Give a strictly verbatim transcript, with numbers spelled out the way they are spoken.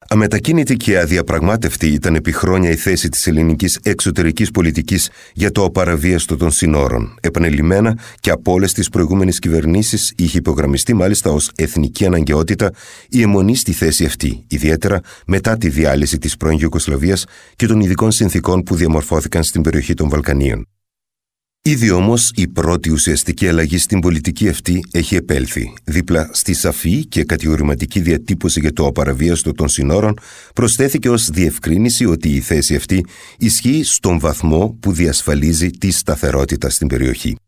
Αμετακίνητη και αδιαπραγμάτευτη ήταν επί χρόνια η θέση της ελληνικής εξωτερικής πολιτικής για το απαραβίαστο των συνόρων. Επανειλημμένα και από όλες τις προηγούμενες κυβερνήσεις είχε υπογραμμιστεί μάλιστα ως εθνική αναγκαιότητα η αιμονή στη θέση αυτή, ιδιαίτερα μετά τη διάλυση της πρώην Ιουγκοσλαβίας και των ειδικών συνθήκων που διαμορφώθηκαν στην περιοχή των Βαλκανίων. Ήδη όμως η πρώτη ουσιαστική αλλαγή στην πολιτική αυτή έχει επέλθει. Δίπλα στη σαφή και κατηγορηματική διατύπωση για το απαραβίαστο των συνόρων προσθέθηκε ως διευκρίνηση ότι η θέση αυτή ισχύει στον βαθμό που διασφαλίζει τη σταθερότητα στην περιοχή.